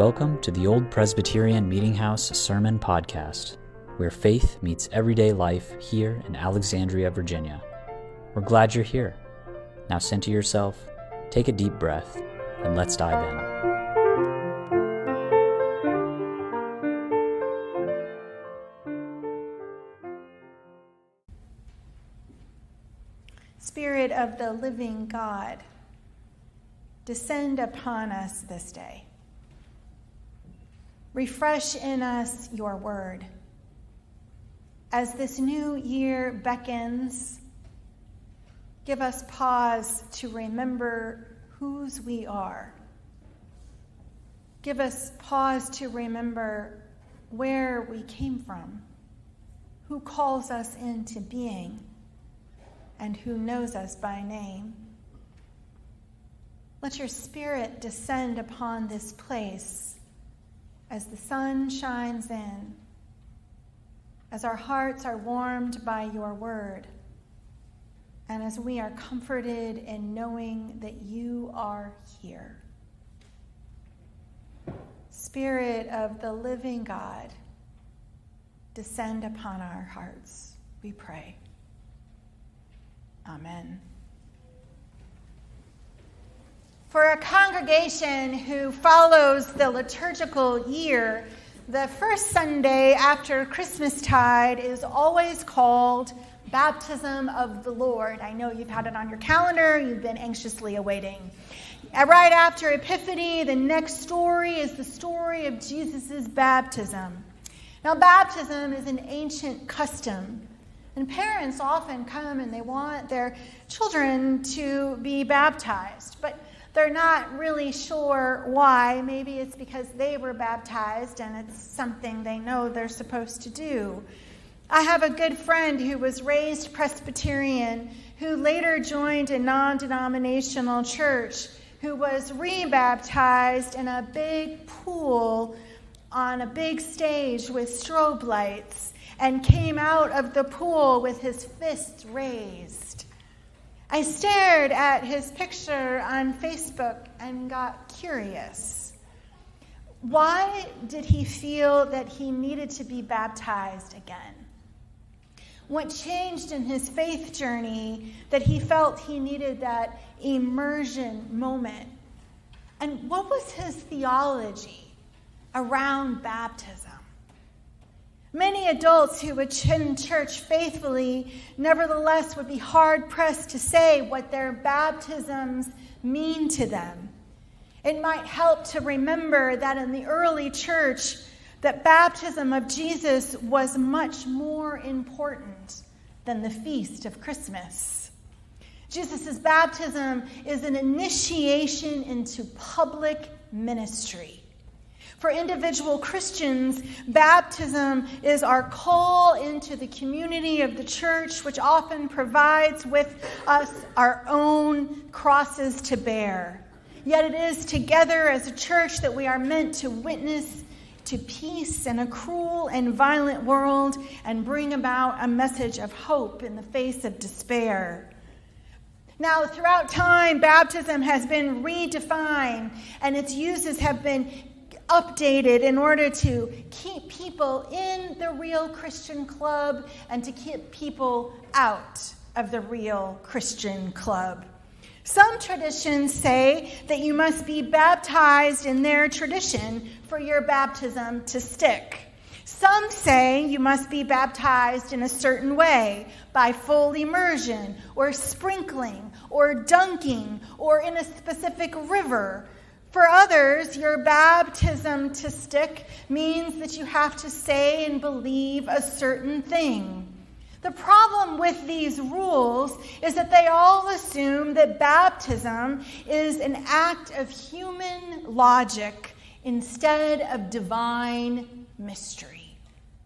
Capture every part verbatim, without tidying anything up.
Welcome to the Old Presbyterian Meeting House Sermon Podcast, where faith meets everyday life here in Alexandria, Virginia. We're glad you're here. Now center yourself, take a deep breath, and let's dive in. Spirit of the living God, descend upon us this day. Refresh in us your word. As this new year beckons, give us pause to remember whose we are. Give us pause to remember where we came from, who calls us into being, and who knows us by name. Let your Spirit descend upon this place as the sun shines in, as our hearts are warmed by your word, and as we are comforted in knowing that you are here. Spirit of the living God, descend upon our hearts, we pray. Amen. For a congregation who follows the liturgical year, the first Sunday after Christmastide is always called Baptism of the Lord. I know you've had it on your calendar, you've been anxiously awaiting. Right after Epiphany, the next story is the story of Jesus' baptism. Now, baptism is an ancient custom, and parents often come and they want their children to be baptized, but they're not really sure why. Maybe it's because they were baptized and it's something they know they're supposed to do. I have a good friend who was raised Presbyterian, who later joined a non-denominational church, who was rebaptized in a big pool on a big stage with strobe lights, and came out of the pool with his fists raised. I stared at his picture on Facebook and got curious. Why did he feel that he needed to be baptized again? What changed in his faith journey that he felt he needed that immersion moment? And what was his theology around baptism? Many adults who attend church faithfully, nevertheless, would be hard-pressed to say what their baptisms mean to them. It might help to remember that in the early church, that baptism of Jesus was much more important than the feast of Christmas. Jesus' baptism is an initiation into public ministry. For individual Christians, baptism is our call into the community of the church, which often provides with us our own crosses to bear. Yet it is together as a church that we are meant to witness to peace in a cruel and violent world and bring about a message of hope in the face of despair. Now, throughout time, baptism has been redefined and its uses have been updated in order to keep people in the real Christian club and to keep people out of the real Christian club. Some traditions say that you must be baptized in their tradition for your baptism to stick. Some say you must be baptized in a certain way, by full immersion, or sprinkling, or dunking, or in a specific river. For others, your baptism to stick means that you have to say and believe a certain thing. The problem with these rules is that they all assume that baptism is an act of human logic instead of divine mystery.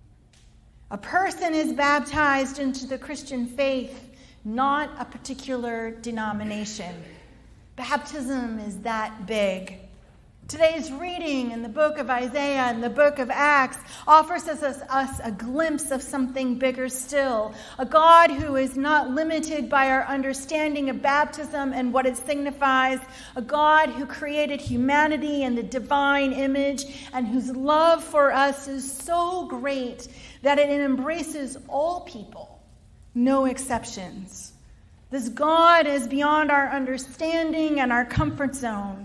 A person is baptized into the Christian faith, not a particular denomination. Baptism is that big. Today's reading in the book of Isaiah and the book of Acts offers us, us, us a glimpse of something bigger still. A God who is not limited by our understanding of baptism and what it signifies. A God who created humanity in the divine image and whose love for us is so great that it embraces all people, no exceptions. This God is beyond our understanding and our comfort zone.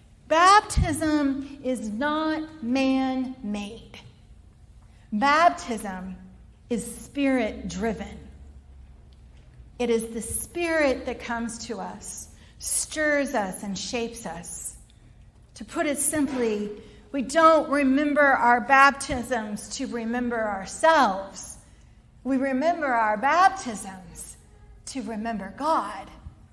Baptism is not man-made. Baptism is spirit-driven. It is the Spirit that comes to us, stirs us, and shapes us. To put it simply, we don't remember our baptisms to remember ourselves. We remember our baptisms to remember God.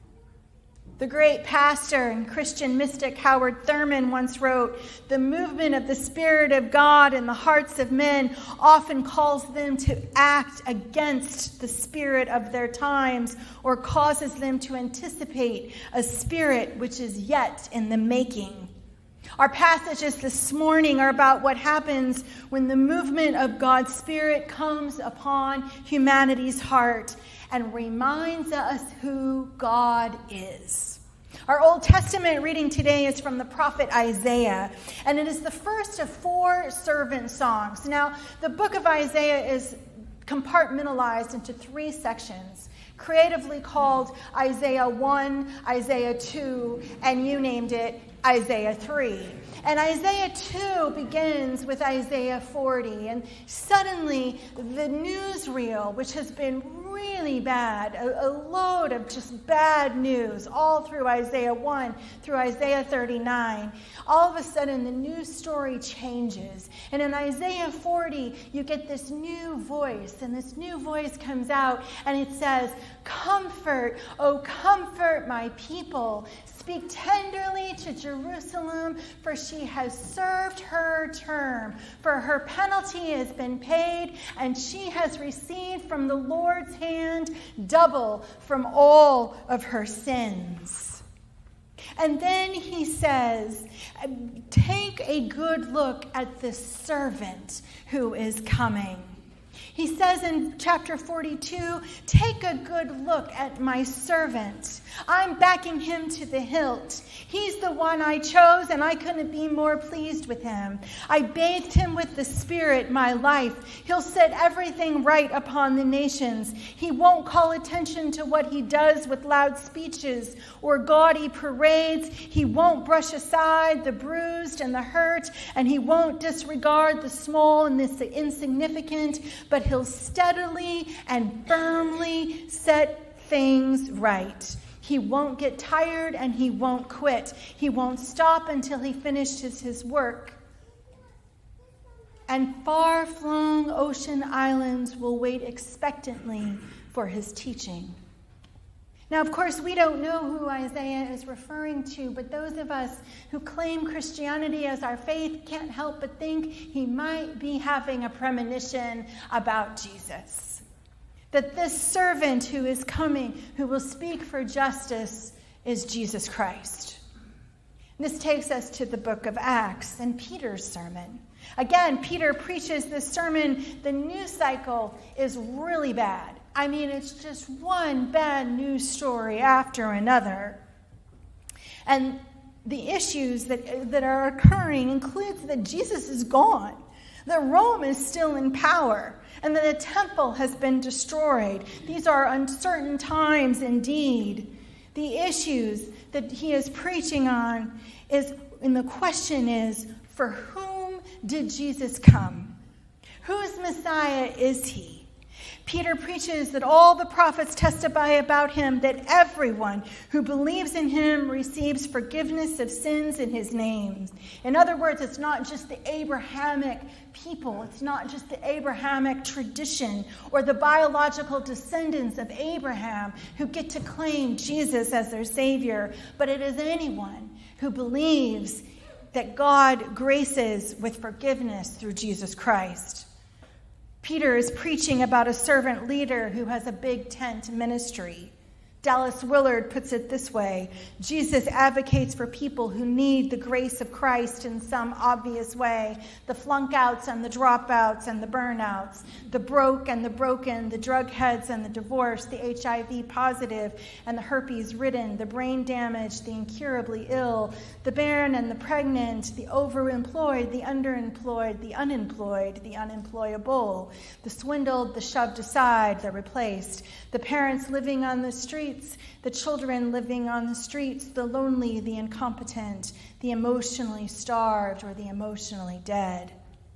The great pastor and Christian mystic Howard Thurman once wrote, "The movement of the Spirit of God in the hearts of men often calls them to act against the spirit of their times or causes them to anticipate a spirit which is yet in the making." Our passages this morning are about what happens when the movement of God's Spirit comes upon humanity's heart and reminds us who God is. Our Old Testament reading today is from the prophet Isaiah, and it is the first of four servant songs. Now, the book of Isaiah is compartmentalized into three sections, creatively called Isaiah one, Isaiah two, and you named it Isaiah three. And Isaiah two begins with Isaiah forty. And suddenly, the newsreel, which has been really bad, a, a load of just bad news all through Isaiah one, through Isaiah thirty-nine, all of a sudden the news story changes. And in Isaiah forty, you get this new voice. And this new voice comes out and it says, "Comfort, O comfort my people. Speak tenderly to Jerusalem, for she has served her term. For her penalty has been paid, and she has received from the Lord's hand double from all of her sins." And then he says, take a good look at the servant who is coming. He says in chapter forty-two, take a good look at my servant. I'm backing him to the hilt. He's the one I chose, and I couldn't be more pleased with him. I bathed him with the Spirit, my life. He'll set everything right upon the nations. He won't call attention to what he does with loud speeches or gaudy parades. He won't brush aside the bruised and the hurt, and he won't disregard the small and the insignificant, but he'll steadily and firmly set things right. He won't get tired and he won't quit. He won't stop until he finishes his work. And far-flung ocean islands will wait expectantly for his teaching. Now, of course, we don't know who Isaiah is referring to, but those of us who claim Christianity as our faith can't help but think he might be having a premonition about Jesus. That this servant who is coming, who will speak for justice, is Jesus Christ. This takes us to the book of Acts and Peter's sermon. Again, Peter preaches this sermon. The news cycle is really bad. I mean, it's just one bad news story after another. And the issues that, that are occurring includes that Jesus is gone, that Rome is still in power, and that the temple has been destroyed. These are uncertain times indeed. The issues that he is preaching on is, and the question is, for whom did Jesus come? Whose Messiah is he? Peter preaches that all the prophets testify about him, that everyone who believes in him receives forgiveness of sins in his name. In other words, it's not just the Abrahamic people. It's not just the Abrahamic tradition or the biological descendants of Abraham who get to claim Jesus as their Savior, but it is anyone who believes that God graces with forgiveness through Jesus Christ. Peter is preaching about a servant leader who has a big tent ministry. Dallas Willard puts it this way: Jesus advocates for people who need the grace of Christ in some obvious way. The flunk-outs and the dropouts and the burnouts, the broke and the broken, the drug heads and the divorced, the H I V positive and the herpes ridden, the brain damaged, the incurably ill, the barren and the pregnant, the overemployed, the underemployed, the unemployed, the unemployable, the swindled, the shoved aside, the replaced, the parents living on the streets, the children living on the streets, the lonely, the incompetent, the emotionally starved, or the emotionally dead.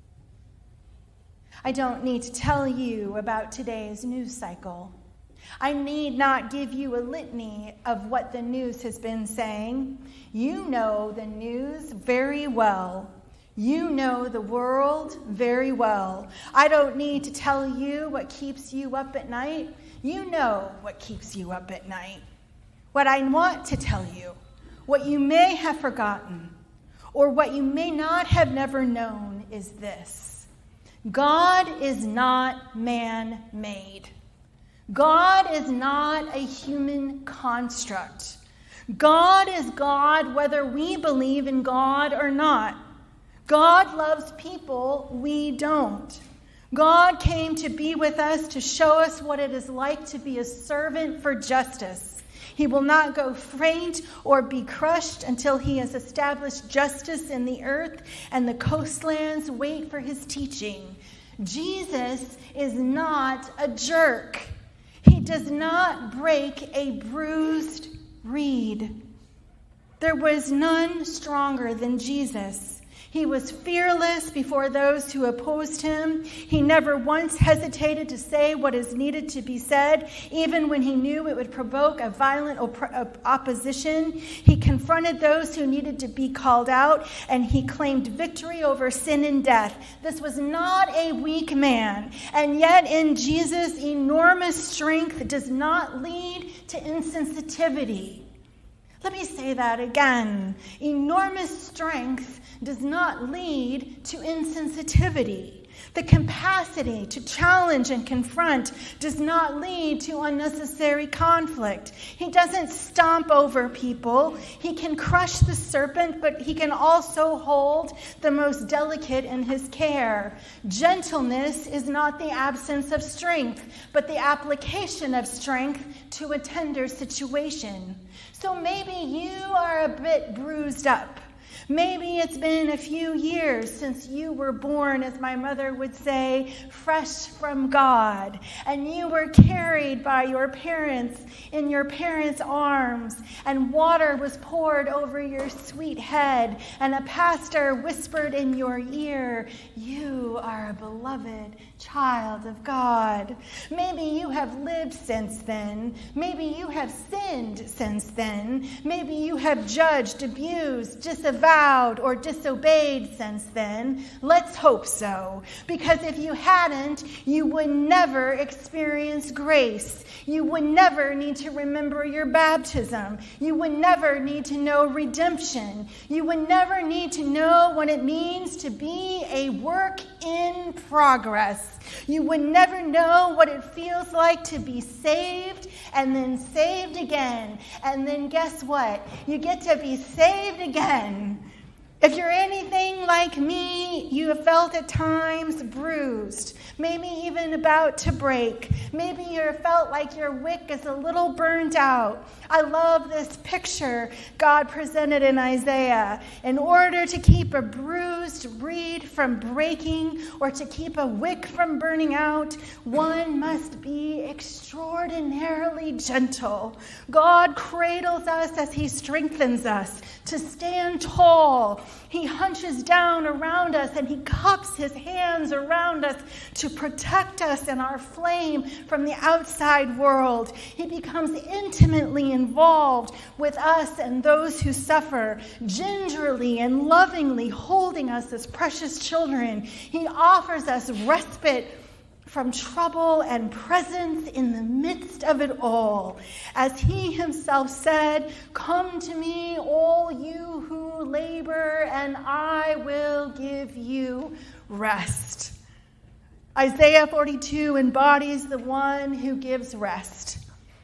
I don't need to tell you about today's news cycle. I need not give you a litany of what the news has been saying. You know the news very well. You know the world very well. I don't need to tell you what keeps you up at night. You know what keeps you up at night. What I want to tell you, what you may have forgotten, or what you may not have never known, is this: God is not man-made. God is not a human construct. God is God whether we believe in God or not. God loves people, we don't. God came to be with us to show us what it is like to be a servant for justice. He will not go faint or be crushed until he has established justice in the earth, and the coastlands wait for his teaching. Jesus is not a jerk. He does not break a bruised reed. There was none stronger than Jesus. He was fearless before those who opposed him. He never once hesitated to say what is needed to be said, even when he knew it would provoke a violent op- opposition. He confronted those who needed to be called out, and he claimed victory over sin and death. This was not a weak man, and yet in Jesus, enormous strength does not lead to insensitivity. Let me say that again. Enormous strength does not lead to insensitivity. The capacity to challenge and confront does not lead to unnecessary conflict. He doesn't stomp over people. He can crush the serpent, but he can also hold the most delicate in his care. Gentleness is not the absence of strength, but the application of strength to a tender situation. So maybe you are a bit bruised up. Maybe it's been a few years since you were born, as my mother would say, fresh from God, and you were carried by your parents in your parents' arms, and water was poured over your sweet head, and a pastor whispered in your ear, "You are a beloved child of God." Maybe you have lived since then. Maybe you have sinned since then. Maybe you have judged, abused, disavowed, or disobeyed since then. Let's hope so, because if you hadn't, you would never experience grace. You would never need to remember your baptism. You would never need to know redemption. You would never need to know what it means to be a work in progress. You would never know what it feels like to be saved and then saved again. And then guess what? You get to be saved again. If you're anything like me, you have felt at times bruised, maybe even about to break. Maybe you felt like your wick is a little burned out. I love this picture God presented in Isaiah. In order to keep a bruised reed from breaking or to keep a wick from burning out, one must be extraordinarily gentle. God cradles us as he strengthens us to stand tall. He hunches down around us and he cups his hands around us to protect us and our flame from the outside world. He becomes intimately involved with us and those who suffer, gingerly and lovingly holding us as precious children. He offers us respite from trouble and presence in the midst of it all. As he himself said, "Come to me, all you who labor, and I will give you rest." Isaiah forty-two embodies the one who gives rest.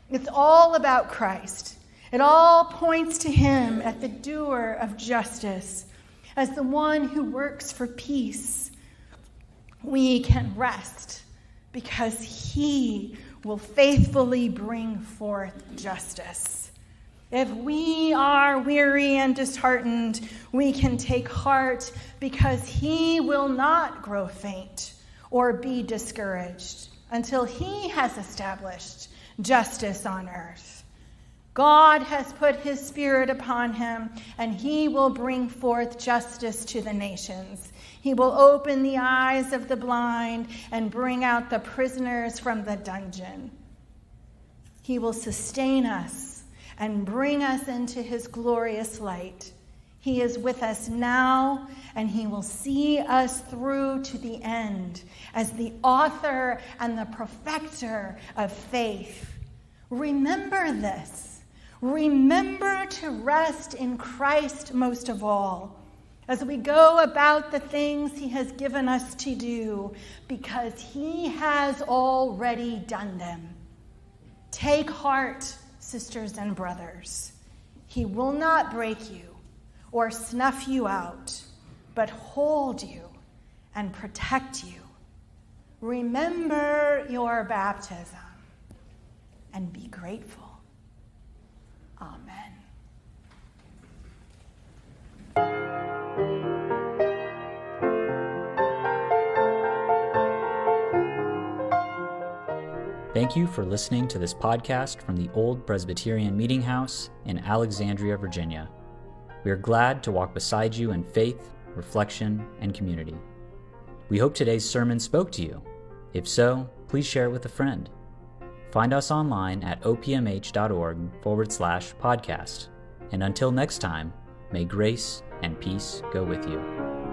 It's all about Christ. It all points to him as the doer of justice, as the one who works for peace. We can rest because he will faithfully bring forth justice. If we are weary and disheartened, we can take heart because he will not grow faint or be discouraged until he has established justice on earth. God has put his Spirit upon him, and he will bring forth justice to the nations. He will open the eyes of the blind and bring out the prisoners from the dungeon. He will sustain us and bring us into his glorious light. He is with us now, and he will see us through to the end as the author and the perfecter of faith. Remember this. Remember to rest in Christ most of all as we go about the things he has given us to do, because he has already done them. Take heart, sisters and brothers. He will not break you or snuff you out, but hold you and protect you. Remember your baptism and be grateful. Amen. Thank you for listening to this podcast from the Old Presbyterian Meeting House in Alexandria, Virginia. We are glad to walk beside you in faith, reflection, and community. We hope today's sermon spoke to you. If so, please share it with a friend. Find us online at opmh.org forward slash podcast. And until next time, may grace and peace go with you.